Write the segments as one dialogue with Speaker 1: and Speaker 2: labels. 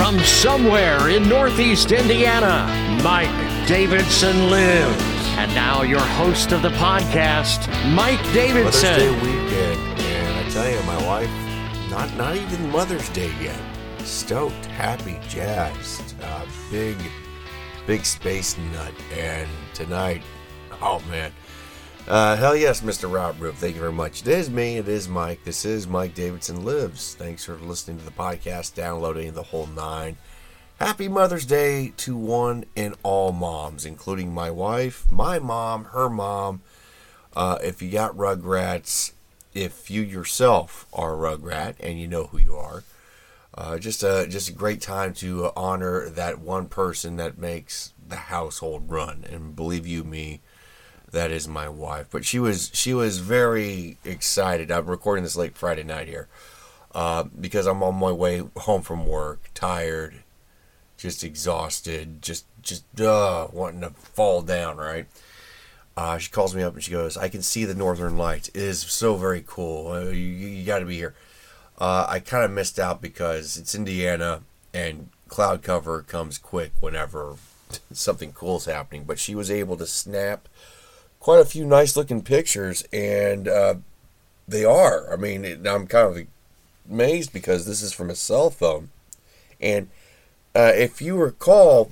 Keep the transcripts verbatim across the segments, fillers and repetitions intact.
Speaker 1: From somewhere in Northeast Indiana, Mike Davidson lives. And now your host of the podcast, Mike Davidson.
Speaker 2: Mother's Day weekend, and I tell you, my wife, not not even Mother's Day yet. Stoked, happy, jazzed, uh, big, big space nut. And tonight, oh man, uh, hell yes, Mister Rob Roof, thank you very much. It is me, it is Mike. This is Mike Davidson Lives. Thanks for listening to the podcast, downloading the whole nine. Happy Mother's Day to one and all moms, including my wife, my mom, her mom. Uh, if you got Rugrats, if you yourself are a Rugrat and you know who you are, uh, just a just a great time to honor that one person that makes the household run. And believe you me, that is my wife. But she was she was very excited. I'm recording this late Friday night here uh, because I'm on my way home from work, tired. Just exhausted, just just uh, wanting to fall down, right? Uh, she calls me up and she goes, I can see the Northern Lights. It is so very cool. Uh, you you got to be here. Uh, I kind of missed out because it's Indiana and cloud cover comes quick whenever something cool is happening. But she was able to snap quite a few nice looking pictures, and uh, they are. I mean, it, I'm kind of amazed because this is from a cell phone. And Uh, if you recall,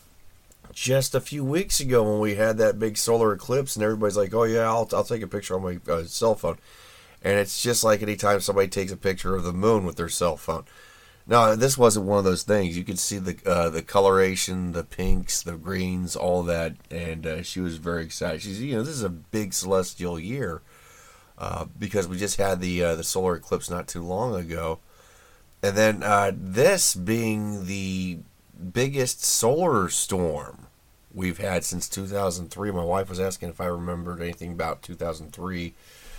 Speaker 2: just a few weeks ago when we had that big solar eclipse and everybody's like, oh yeah, I'll, I'll take a picture on my uh, cell phone. And it's just like anytime somebody takes a picture of the moon with their cell phone. No, this wasn't one of those things. You could see the uh, the coloration, the pinks, the greens, all that. And uh, she was very excited. She's, you know, this is a big celestial year uh, because we just had the, uh, the solar eclipse not too long ago. And then uh, this being the biggest solar storm we've had since two thousand three. My wife was asking if I remembered anything about two thousand three.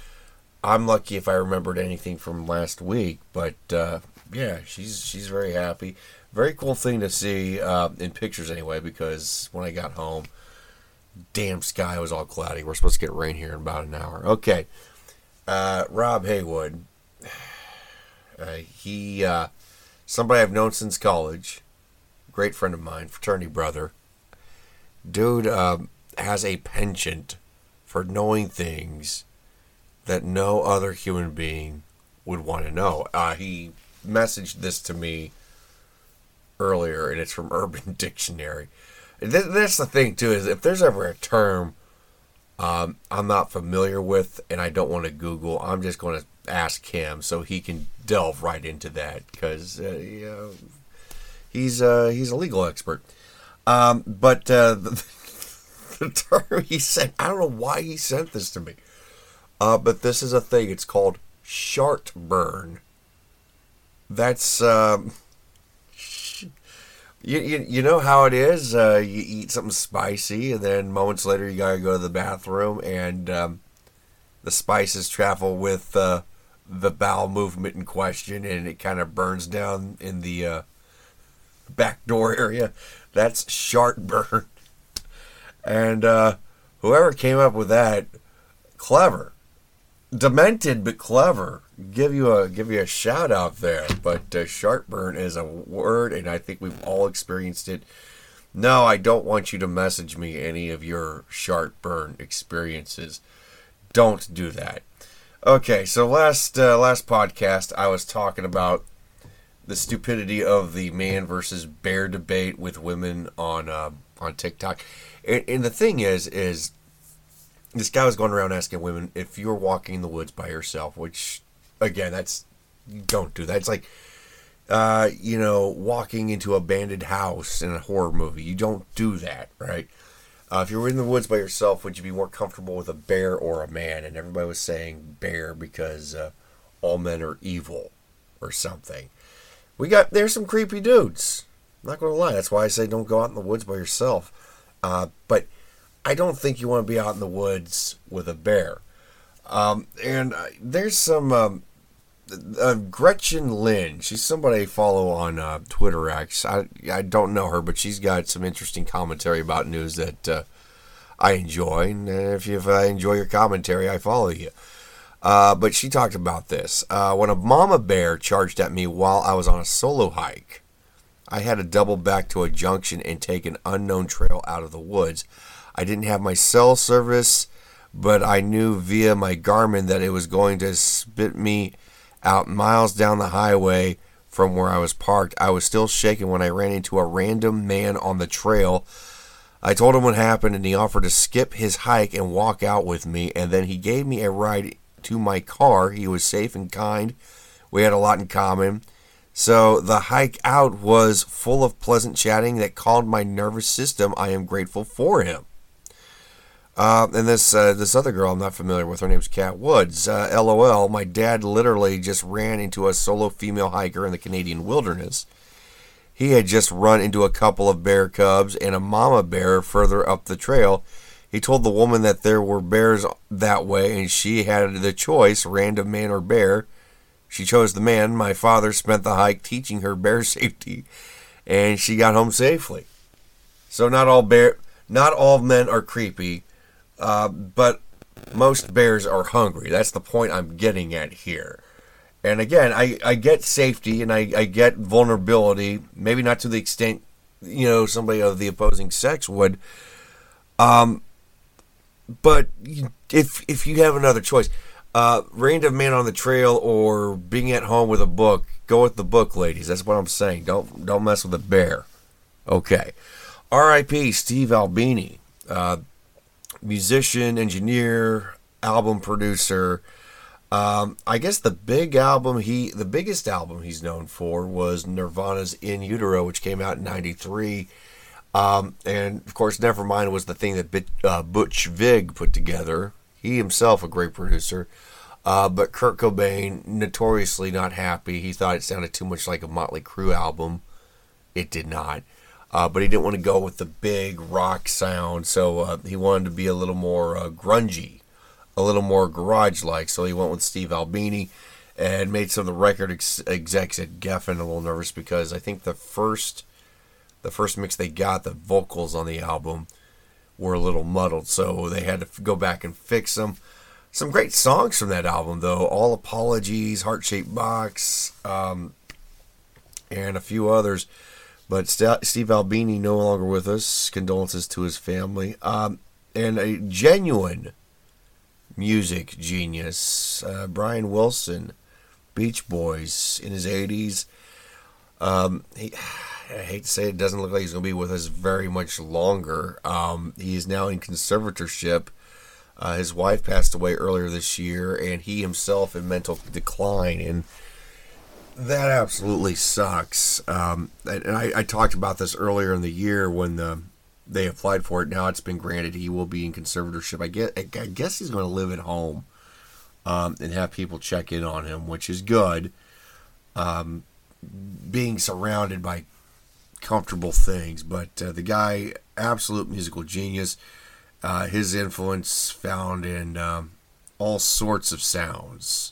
Speaker 2: I'm lucky if I remembered anything from last week. But uh, yeah, she's she's very happy. Very cool thing to see uh, in pictures anyway, because when I got home, damn sky was all cloudy. We're supposed to get rain here in about an hour. Okay, uh, Rob Haywood. Uh, he, uh, somebody I've known since college, great friend of mine, fraternity brother. Dude uh, has a penchant for knowing things that no other human being would want to know. Uh, he messaged this to me earlier, and it's from Urban Dictionary. This, that's the thing, too, is if there's ever a term um, I'm not familiar with and I don't want to Google, I'm just going to ask him so he can delve right into that, because uh, you know, he's uh, he's a legal expert. Um, but uh, the, the term he sent, I don't know why he sent this to me, uh, but this is a thing. It's called shartburn. That's um, you, you you know how it is. Uh, you eat something spicy, and then moments later you gotta go to the bathroom, and um, the spices travel with uh, the bowel movement in question, and it kind of burns down in the uh, back door area. That's shartburn. And uh, whoever came up with that, clever, demented but clever. Give you a give you a shout out there. But uh, shartburn is a word, and I think we've all experienced it. No, I don't want you to message me any of your shartburn experiences. Don't do that. Okay, so last uh, last podcast, I was talking about the stupidity of the man versus bear debate with women on uh, on TikTok, and, and the thing is, is this guy was going around asking women if you're walking in the woods by yourself, which, again, that's you don't do that. It's like, uh, you know, walking into an abandoned house in a horror movie. You don't do that, right? Uh, if you were in the woods by yourself, would you be more comfortable with a bear or a man? And everybody was saying bear because uh, all men are evil or something. We got, there's some creepy dudes. I'm not going to lie. That's why I say don't go out in the woods by yourself. Uh, but I don't think you want to be out in the woods with a bear. Um, and uh, there's some um, uh, Gretchen Lynn. She's somebody I follow on uh, Twitter X. I I don't know her, but she's got some interesting commentary about news that uh, I enjoy. And if, you, if I enjoy your commentary, I follow you. Uh, but she talked about this. Uh, when a mama bear charged at me while I was on a solo hike, I had to double back to a junction and take an unknown trail out of the woods. I didn't have my cell service, but I knew via my Garmin that it was going to spit me out miles down the highway from where I was parked. I was still shaking when I ran into a random man on the trail. I told him what happened, and he offered to skip his hike and walk out with me, and then he gave me a ride to my car. He was safe and kind. We had a lot in common. So the hike out was full of pleasant chatting that calmed my nervous system. I am grateful for him. Uh, and this uh, this other girl I'm not familiar with, her name's Kat Woods. Uh, LOL, my dad literally just ran into a solo female hiker in the Canadian wilderness. He had just run into a couple of bear cubs and a mama bear further up the trail. He told the woman that there were bears that way and she had the choice, random man or bear. She chose the man. My father spent the hike teaching her bear safety, and she got home safely. So not all bear, not all men are creepy, uh, but most bears are hungry. That's the point I'm getting at here. And again, I, I get safety and I, I get vulnerability, maybe not to the extent, you know, somebody of the opposing sex would. Um, but if if you have another choice, uh, random man on the trail or being at home with a book, go with the book, ladies. That's what I'm saying. Don't don't mess with a bear. Okay. R I P Steve Albini, uh, musician, engineer, album producer. Um, I guess the big album he, the biggest album he's known for was Nirvana's In Utero, which came out in ninety-three. Um, and of course, Nevermind was the thing that uh, Butch Vig put together. He himself a great producer. Uh, but Kurt Cobain, notoriously not happy. He thought it sounded too much like a Motley Crue album. It did not. Uh, but he didn't want to go with the big rock sound, so uh, he wanted to be a little more uh, grungy, a little more garage-like. So he went with Steve Albini and made some of the record ex- execs at Geffen a little nervous because I think the first the first mix they got, the vocals on the album were a little muddled, so they had to go back and fix them. Some great songs from that album, though. All Apologies, Heart-Shaped Box, um, and a few others. But St- Steve Albini no longer with us. Condolences to his family. Um, and a genuine music genius, uh, Brian Wilson, Beach Boys, in his eighties. Um, he, I hate to say it, doesn't look like he's going to be with us very much longer. Um, he is now in conservatorship. Uh, his wife passed away earlier this year, and he himself in mental decline, and that absolutely sucks. Um, and I, I talked about this earlier in the year when the, they applied for it. Now it's been granted. He will be in conservatorship. I guess, I guess he's going to live at home um, and have people check in on him, which is good. Um, being surrounded by comfortable things, but uh, the guy, absolute musical genius. Uh, his influence found in um, all sorts of sounds.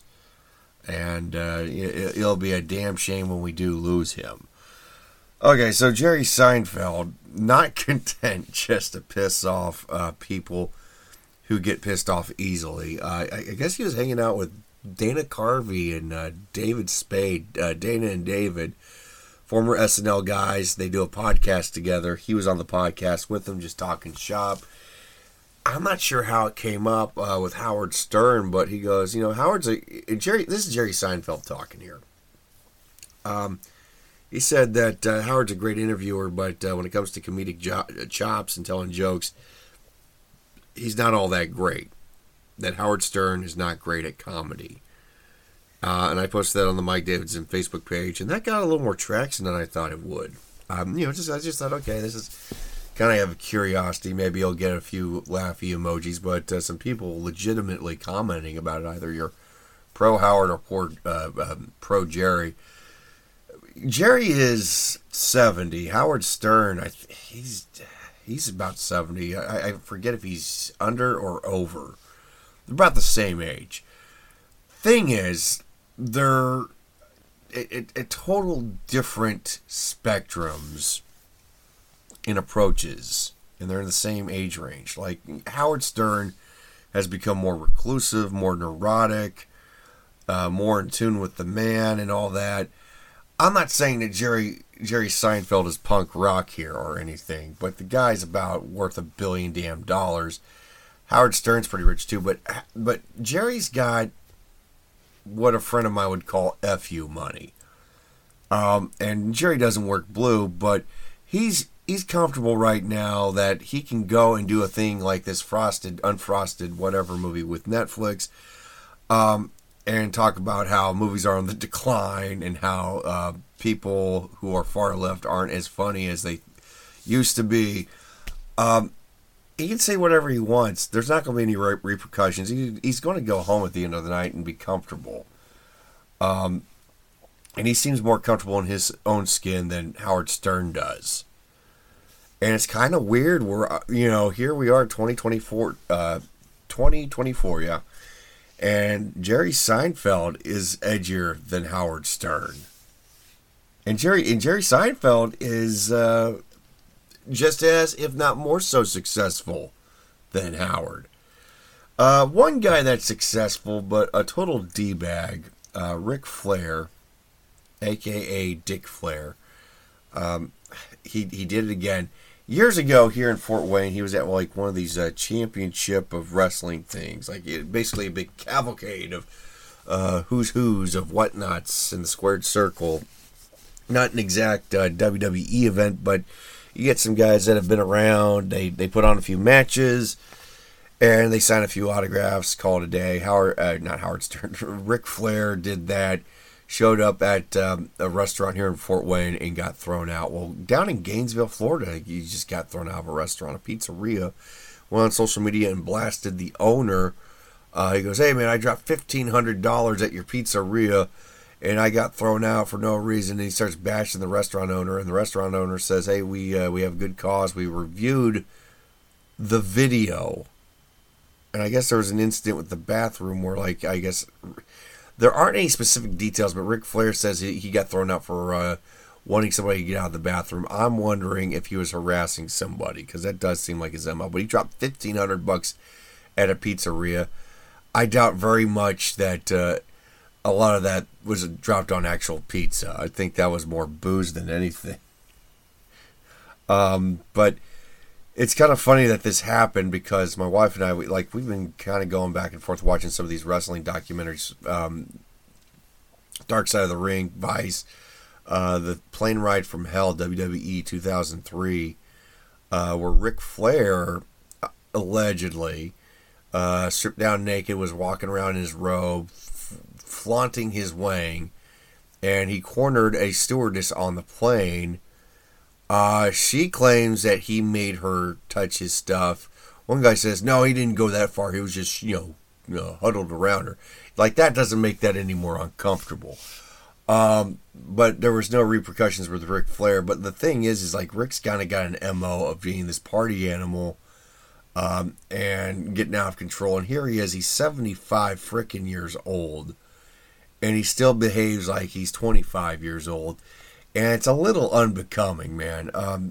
Speaker 2: And uh, it, it'll be a damn shame when we do lose him. Okay, so Jerry Seinfeld, not content just to piss off uh, people who get pissed off easily. Uh, I, I guess he was hanging out with Dana Carvey and uh, David Spade. Uh, Dana and David, former S N L guys, they do a podcast together. He was on the podcast with them, just talking shop. I'm not sure how it came up uh, with Howard Stern, but he goes, you know, Howard's a Jerry. This is Jerry Seinfeld talking here. Um, he said that uh, Howard's a great interviewer, but uh, when it comes to comedic jo- chops and telling jokes, he's not all that great. That Howard Stern is not great at comedy. Uh, and I posted that on the Mike Davidson Facebook page, and that got a little more traction than I thought it would. Um, you know, just I just thought, okay, this is kind of have a curiosity. Maybe I'll get a few laughy emojis, but uh, some people legitimately commenting about it. Either you're pro Howard or poor, uh, uh, pro Jerry. Jerry is seventy. Howard Stern, I th- he's he's about seventy. I, I forget if he's under or over. They're about the same age. Thing is, they're at, at total different spectrums in approaches, and they're in the same age range. Like, Howard Stern has become more reclusive, more neurotic, uh, more in tune with the man and all that. I'm not saying that Jerry Jerry Seinfeld is punk rock here or anything, but the guy's about worth a billion damn dollars. Howard Stern's pretty rich too, but but Jerry's got what a friend of mine would call F U money. Um, and Jerry doesn't work blue, but he's he's comfortable right now that he can go and do a thing like this frosted, unfrosted, whatever movie with Netflix, um, and talk about how movies are on the decline and how uh, people who are far left aren't as funny as they used to be. Um, he can say whatever he wants. There's not going to be any re- repercussions. He, he's going to go home at the end of the night and be comfortable. Um, and he seems more comfortable in his own skin than Howard Stern does. And it's kind of weird. We're, you know, here we are, twenty twenty-four, uh, twenty twenty-four, yeah. And Jerry Seinfeld is edgier than Howard Stern. And Jerry and Jerry Seinfeld is uh, just as, if not more so, successful than Howard. Uh, one guy that's successful, but a total D-bag, uh, Ric Flair, a k a. Dick Flair. Um, he he did it again. Years ago here in Fort Wayne, he was at like one of these uh, championship of wrestling things. Like it, basically a big cavalcade of uh, who's who's of whatnots in the squared circle. Not an exact uh, W W E event, but you get some guys that have been around. They they put on a few matches, and they sign a few autographs, call it a day. Howard, uh, not Howard Stern, Ric Flair did that. Showed up at um, a restaurant here in Fort Wayne and got thrown out. Well, down in Gainesville, Florida, he just got thrown out of a restaurant, a pizzeria. Went on social media and blasted the owner. Uh, he goes, "Hey, man, I dropped fifteen hundred dollars at your pizzeria, and I got thrown out for no reason." And he starts bashing the restaurant owner, and the restaurant owner says, "Hey, we uh, we have good cause. We reviewed the video." And I guess there was an incident with the bathroom where, like, I guess... There aren't any specific details, but Ric Flair says he, he got thrown out for uh, wanting somebody to get out of the bathroom. I'm wondering if he was harassing somebody, because that does seem like his M O. But he dropped fifteen hundred bucks at a pizzeria. I doubt very much that uh, a lot of that was dropped on actual pizza. I think that was more booze than anything. Um, but it's kind of funny that this happened because my wife and I, we, like, we've been kind of going back and forth watching some of these wrestling documentaries. Um, Dark Side of the Ring, Vice, uh, the Plane Ride from Hell, W W E two thousand three, uh, where Ric Flair allegedly uh, stripped down naked, was walking around in his robe, f- flaunting his wang, and he cornered a stewardess on the plane. Uh, she claims that he made her touch his stuff. One guy says, no, he didn't go that far. He was just, you know, you know huddled around her. Like, that doesn't make that any more uncomfortable. Um, but there was no repercussions with Ric Flair. But the thing is, is like, Ric's kind of got an M O of being this party animal um, and getting out of control. And here he is. He's seventy-five freaking years old. And he still behaves like he's twenty-five years old. And it's a little unbecoming, man. Um,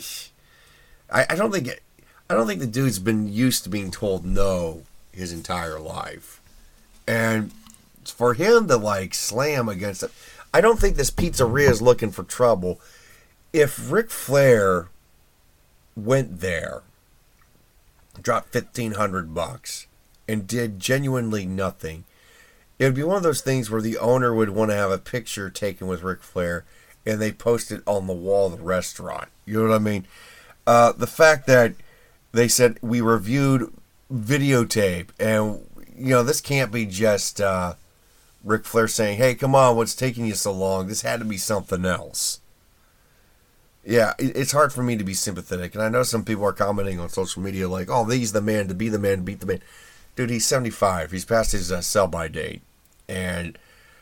Speaker 2: I, I don't think it, I don't think the dude's been used to being told no his entire life, and for him to like slam against it, I don't think this pizzeria is looking for trouble. If Ric Flair went there, dropped fifteen hundred bucks, and did genuinely nothing, it would be one of those things where the owner would want to have a picture taken with Ric Flair. And they post it on the wall of the restaurant. You know what I mean? Uh, the fact that they said we reviewed videotape, and you know this can't be just uh, Ric Flair saying, "Hey, come on, what's taking you so long?" This had to be something else. Yeah, it's hard for me to be sympathetic, and I know some people are commenting on social media like, "Oh, he's the man to be the man to beat the man." Dude, he's seventy-five. He's past his uh, sell-by date, and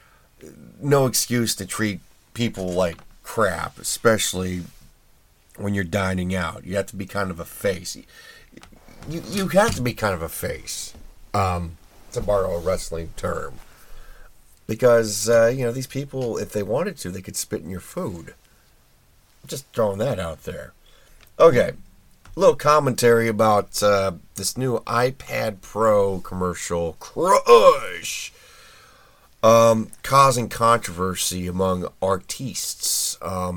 Speaker 2: no excuse to treat people like crap, especially when you're dining out. You have to be kind of a face. You you have to be kind of a face, um, to borrow a wrestling term, because uh, you know these people, if they wanted to, they could spit in your food. Just throwing that out there. Okay, a little commentary about uh, this new iPad Pro commercial, Crush. Um, causing controversy among artistes. Um,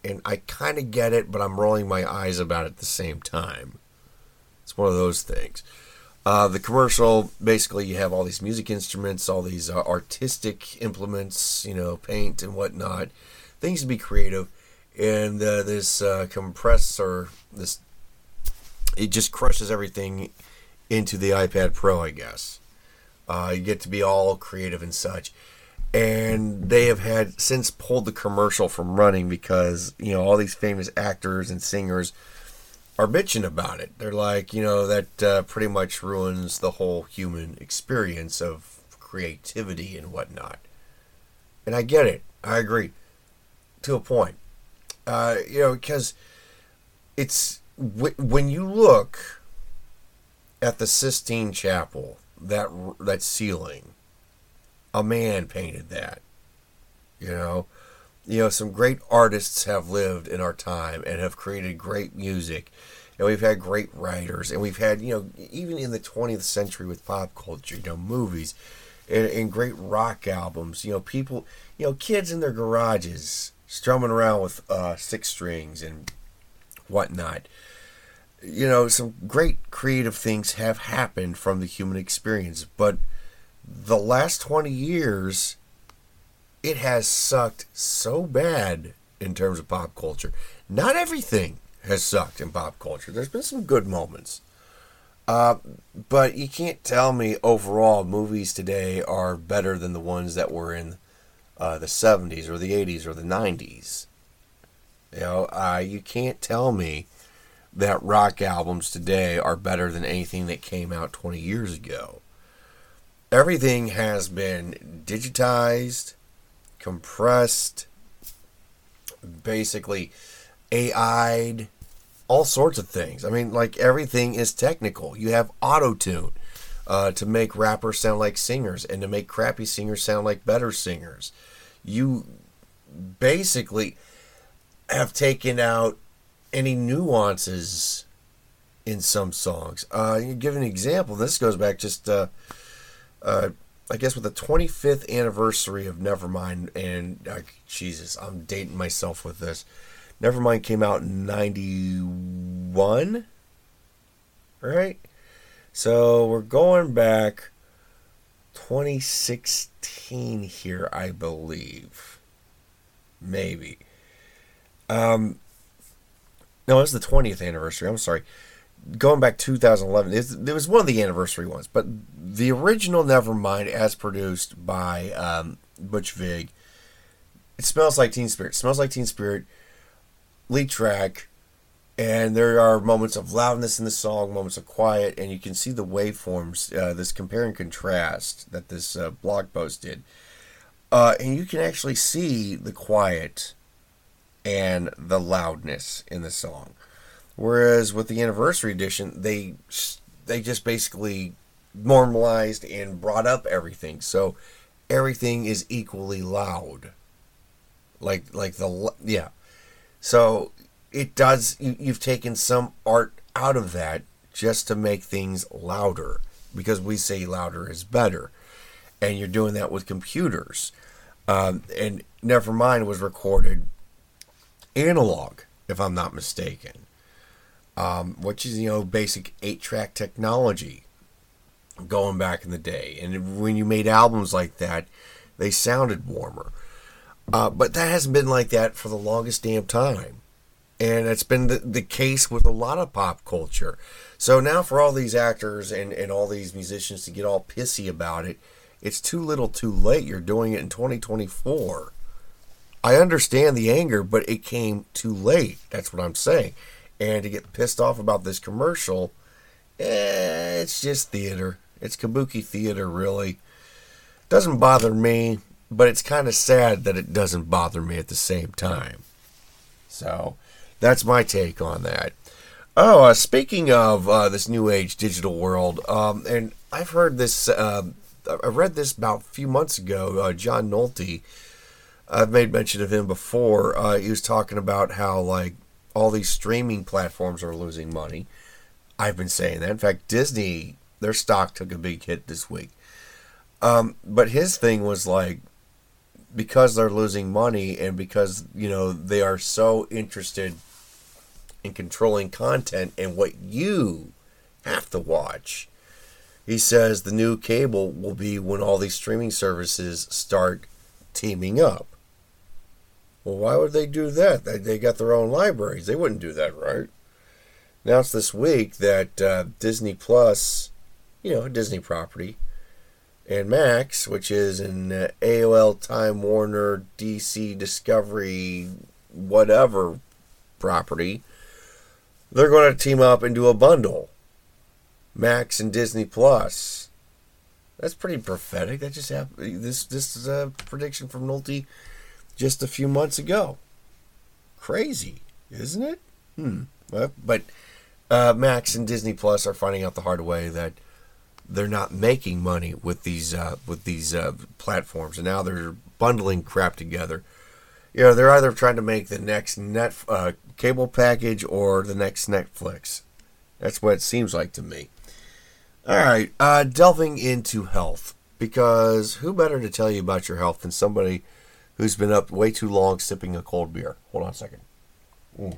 Speaker 2: and I kind of get it, but I'm rolling my eyes about it at the same time. It's one of those things. Uh, the commercial, basically, you have all these music instruments, all these uh, artistic implements, you know, paint and whatnot, things to be creative, and uh, this uh, compressor, this, it just crushes everything into the iPad Pro, I guess. Uh, you get to be all creative and such. And they have had since pulled the commercial from running because, you know, all these famous actors and singers are bitching about it. They're like, you know, that uh, pretty much ruins the whole human experience of creativity and whatnot. And I get it. I agree. To a point. Uh, you know, because it's, w- when you look at the Sistine Chapel, that that ceiling, a man painted that. You know, you know, some great artists have lived in our time and have created great music, and we've had great writers, and we've had, you know, even in the twentieth century with pop culture, you know, movies and, and great rock albums. You know, people, you know, kids in their garages strumming around with uh, six strings and whatnot. You know, some great creative things have happened from the human experience, but the last twenty years, it has sucked so bad in terms of pop culture. Not everything has sucked in pop culture. There's been some good moments. Uh, but you can't tell me overall movies today are better than the ones that were in uh, the seventies or the eighties or the nineties. You know, uh, you can't tell me that rock albums today are better than anything that came out twenty years ago. Everything has been digitized, compressed, basically A I'd, all sorts of things. I mean, like, everything is technical. You have auto-tune uh, to make rappers sound like singers and to make crappy singers sound like better singers. You basically have taken out any nuances in some songs. Uh, you give an example. This goes back just, uh, uh, I guess, with the twenty-fifth anniversary of Nevermind, and uh, Jesus, I'm dating myself with this. Nevermind came out in ninety-one, right? So we're going back twenty sixteen here, I believe. Maybe. Um, no, it was the twentieth anniversary. I'm sorry. Going back two thousand eleven, it was one of the anniversary ones, but the original Nevermind, as produced by um, Butch Vig, it smells like Teen Spirit. It smells like Teen Spirit, lead track, and there are moments of loudness in the song, moments of quiet, and you can see the waveforms, uh, this compare and contrast that this uh, blog post did. Uh, and you can actually see the quiet and the loudness in the song. Whereas with the anniversary edition, they they just basically normalized and brought up everything, so everything is equally loud. Like like the yeah, so it does. You, you've taken some art out of that just to make things louder, because we say louder is better, and you're doing that with computers. Um, and Nevermind was recorded analog, if I'm not mistaken. Um, which is, you know, basic eight-track technology going back in the day. And when you made albums like that, they sounded warmer. Uh, but that hasn't been like that for the longest damn time. And it's been the, the case with a lot of pop culture. So now for all these actors and, and all these musicians to get all pissy about it, it's too little too late. You're doing it in twenty twenty-four. I understand the anger, but it came too late. That's what I'm saying. And to get pissed off about this commercial, eh, it's just theater. It's kabuki theater, really. Doesn't bother me, but it's kind of sad that it doesn't bother me at the same time. So, that's my take on that. Oh, uh, speaking of uh, this new age digital world, um, and I've heard this, uh, I read this about a few months ago, uh, John Nolte, I've made mention of him before. Uh, he was talking about how, like, all these streaming platforms are losing money. I've been saying that. In fact, Disney, their stock took a big hit this week. Um, but his thing was like, because they're losing money and because, you know, they are so interested in controlling content and what you have to watch. He says the new cable will be when all these streaming services start teaming up. Well, why would they do that? They, they got their own libraries. They wouldn't do that, right? Announced this week that uh, Disney Plus, you know, a Disney property, and Max, which is an uh, A O L, Time Warner, D C, Discovery, whatever property, they're going to team up and do a bundle. Max and Disney Plus. That's pretty prophetic. That just happened. This this is a prediction from Nolte just a few months ago. Crazy, isn't it? Hmm. Well, but uh, Max and Disney Plus are finding out the hard way that they're not making money with these uh, with these uh, platforms, and now they're bundling crap together. You know, they're either trying to make the next net uh, cable package or the next Netflix. That's what it seems like to me. All right, uh, delving into health, because who better to tell you about your health than somebody who's been up way too long sipping a cold beer? Hold on a second. Mm.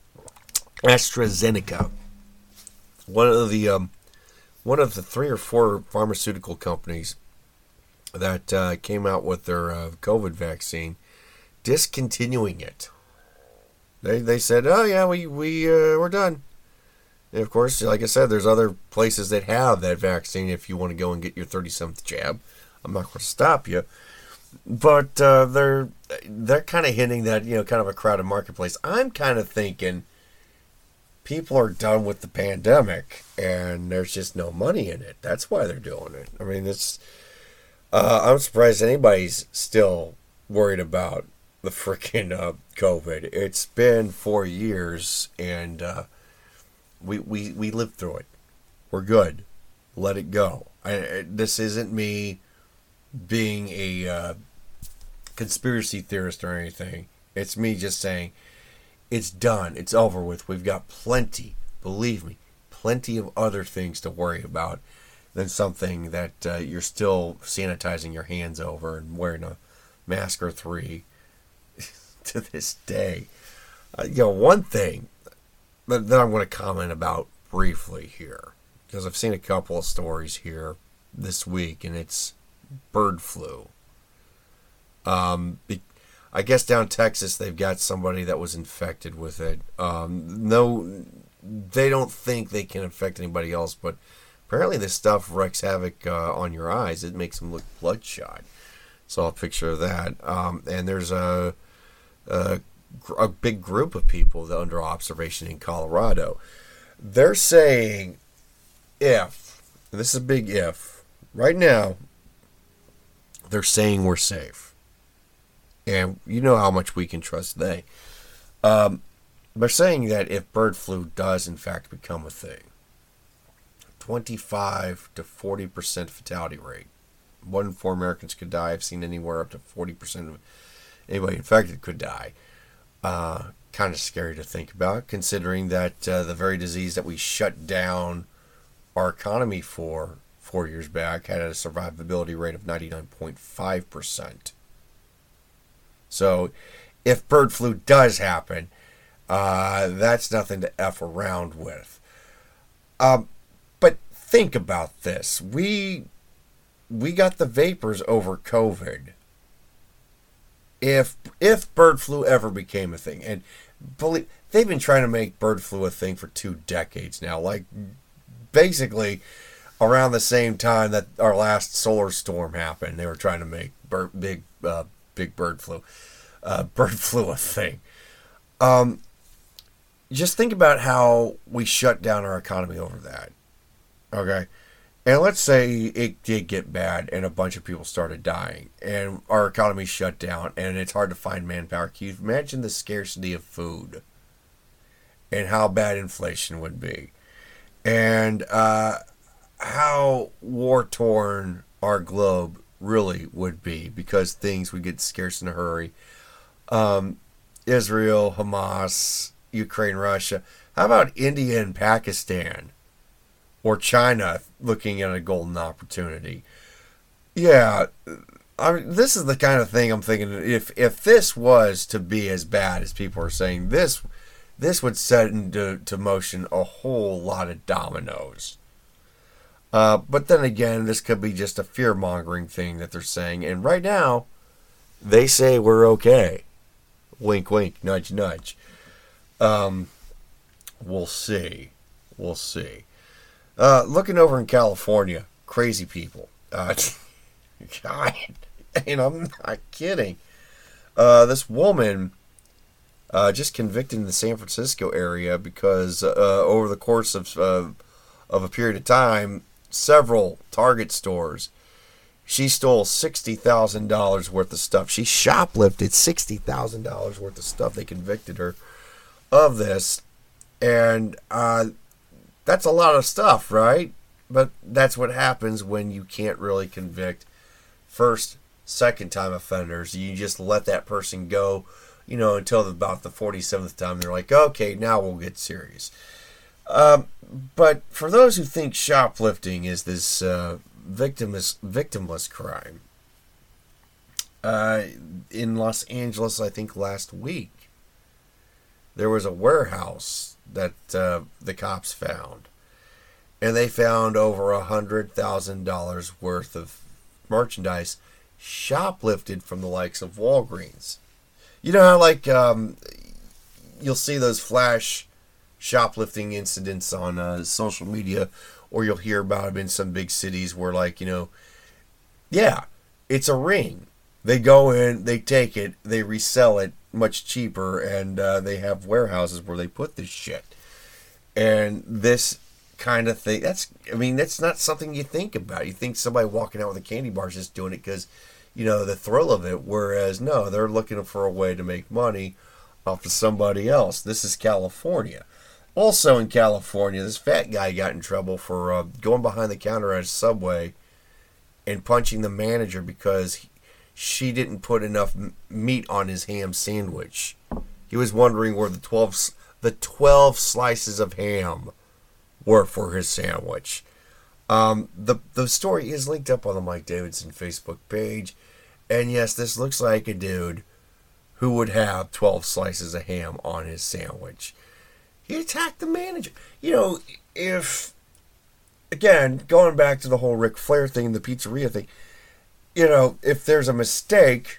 Speaker 2: AstraZeneca, one of the um, one of the three or four pharmaceutical companies that uh, came out with their uh, COVID vaccine, discontinuing it. They they said, oh yeah, we we uh, we're done. And of course, like I said, there's other places that have that vaccine if you want to go and get your thirty-seventh jab. I'm not going to stop you. But uh, they're they're kind of hinting that, you know, kind of a crowded marketplace. I'm kind of thinking people are done with the pandemic and there's just no money in it. That's why they're doing it. I mean, it's uh, I'm surprised anybody's still worried about the freaking uh, COVID. It's been four years and uh, we, we, we lived through it. We're good. Let it go. I, this isn't me being a uh, conspiracy theorist or anything. It's me just saying it's done. It's over with. We've got plenty, believe me, plenty of other things to worry about than something that uh, you're still sanitizing your hands over and wearing a mask or three to this day. Uh, you know, one thing that, that I'm going to comment about briefly here, because I've seen a couple of stories here this week, and it's bird flu. Um, be, I guess down Texas they've got somebody that was infected with it. Um, no, they don't think they can infect anybody else, but apparently this stuff wreaks havoc uh, on your eyes. It makes them look bloodshot. Saw a picture of that. Um, and there's a, a a big group of people that are under observation in Colorado. They're saying if, and this is a big if, right now, they're saying we're safe. And you know how much we can trust they. Um, they're saying that if bird flu does in fact become a thing, twenty-five to forty percent fatality rate. One in four Americans could die. I've seen anywhere up to forty percent of anybody infected could die. Uh, kind of scary to think about, considering that uh, the very disease that we shut down our economy for four years back had a survivability rate of ninety-nine point five percent. So if bird flu does happen, uh, that's nothing to F around with. Um, but think about this. We we got the vapors over COVID. If if bird flu ever became a thing, and believe they've been trying to make bird flu a thing for two decades now, like basically around the same time that our last solar storm happened, they were trying to make bird, big uh, big bird flu, uh, bird flu a thing. Um, just think about how we shut down our economy over that. Okay. And let's say it did get bad and a bunch of people started dying and our economy shut down and it's hard to find manpower. Can you imagine the scarcity of food and how bad inflation would be and uh, how war-torn our globe really would be because things would get scarce in a hurry. Um, Israel, Hamas, Ukraine, Russia. How about India and Pakistan? Or China looking at a golden opportunity. Yeah, I mean, this is the kind of thing I'm thinking. If if this was to be as bad as people are saying, this this would set into to motion a whole lot of dominoes. Uh, but then again, this could be just a fear-mongering thing that they're saying. And right now, they say we're okay. Wink, wink, nudge, nudge. Um, we'll see. We'll see. Uh, looking over in California, crazy people. Uh, God, and I'm not kidding. Uh, this woman uh, just convicted in the San Francisco area because uh, over the course of uh, of a period of time, several Target stores, she stole sixty thousand dollars worth of stuff. She shoplifted sixty thousand dollars worth of stuff. They convicted her of this. And uh, that's a lot of stuff, right? But that's what happens when you can't really convict first, second time offenders. You just let that person go, you know, until about the forty-seventh time. They're like, okay, now we'll get serious. Um, but for those who think shoplifting is this uh, victimless, victimless crime, uh, in Los Angeles, I think last week, there was a warehouse that uh, the cops found. And they found over a hundred thousand dollars worth of merchandise shoplifted from the likes of Walgreens. You know how, like, um, you'll see those flash shoplifting incidents on uh, social media, or you'll hear about them in some big cities where, like, you know, yeah, it's a ring. They go in, they take it, they resell it much cheaper, and uh, they have warehouses where they put this shit. And this kind of thing, that's, I mean, that's not something you think about. You think somebody walking out with a candy bar is just doing it because, you know, the thrill of it, whereas, no, they're looking for a way to make money off of somebody else. This is California. Also in California, this fat guy got in trouble for uh, going behind the counter at a Subway and punching the manager because he, she didn't put enough m- meat on his ham sandwich. He was wondering where the twelve the twelve slices of ham were for his sandwich. Um, the the story is linked up on the Mike Davidson Facebook page, and yes, this looks like a dude who would have twelve slices of ham on his sandwich. He attacked the manager. You know, if, again, going back to the whole Ric Flair thing, the pizzeria thing, you know, if there's a mistake,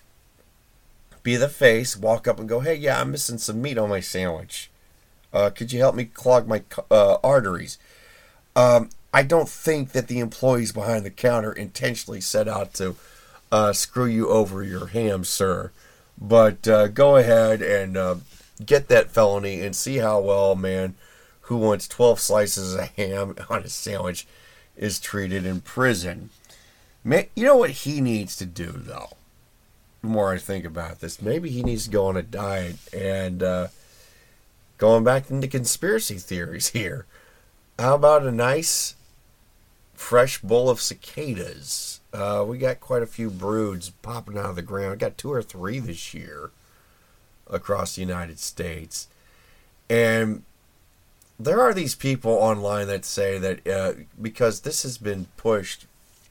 Speaker 2: be the face, walk up and go, hey, yeah, I'm missing some meat on my sandwich. Uh, could you help me clog my uh, arteries? Um, I don't think that the employees behind the counter intentionally set out to uh, screw you over your ham, sir. But uh, go ahead and uh, get that felony and see how well a man who wants twelve slices of ham on his sandwich is treated in prison. Man, you know what he needs to do, though? The more I think about this, maybe he needs to go on a diet. And uh, going back into conspiracy theories here, how about a nice fresh bowl of cicadas? Uh, we got quite a few broods popping out of the ground. We got two or three this year across the United States. And there are these people online that say that uh, because this has been pushed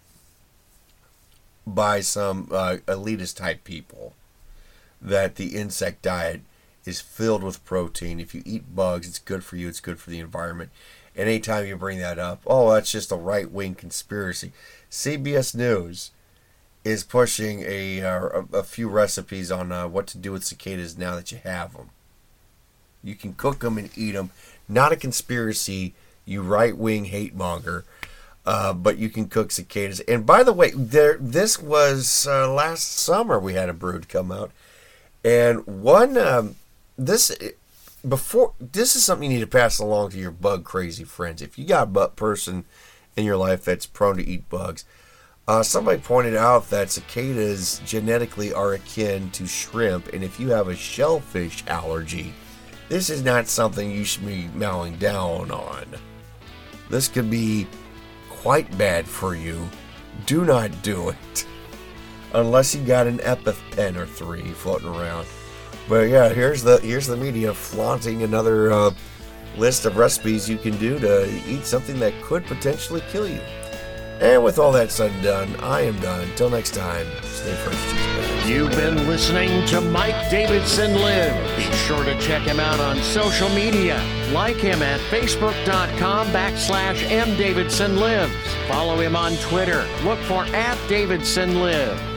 Speaker 2: by some uh, elitist type people, that the insect diet is filled with protein. If you eat bugs, it's good for you, it's good for the environment. And anytime you bring that up, oh, that's just a right-wing conspiracy. C B S News is pushing a uh, a few recipes on uh, what to do with cicadas now that you have them. You can cook them and eat them. Not a conspiracy, you right-wing hate monger. Uh, but you can cook cicadas. And by the way, there this was uh, last summer we had a brood come out. And one, um, this before this is something you need to pass along to your bug crazy friends. If you got a bug person in your life that's prone to eat bugs, uh, somebody pointed out that cicadas genetically are akin to shrimp. And if you have a shellfish allergy, this is not something you should be mowing down on. This could be quite bad for you. Do not do it unless you got an EpiPen or three floating around. But yeah, here's the here's the media flaunting another uh, list of recipes you can do to eat something that could potentially kill you. And with all that said and done, I am done. Until next time, stay fresh, cheese bags.
Speaker 1: You've been listening to Mike Davidson Live. Be sure to check him out on social media. Like him at facebook.com backslash mdavidsonlives. Follow him on Twitter. Look for at Davidson Live.